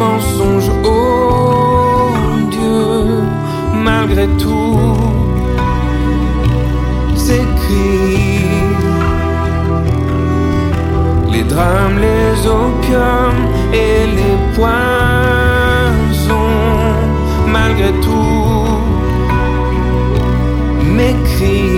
mensonges odieux, malgré tout, ces cris, les drames, les opiums et les poisons, malgré tout, mes cris.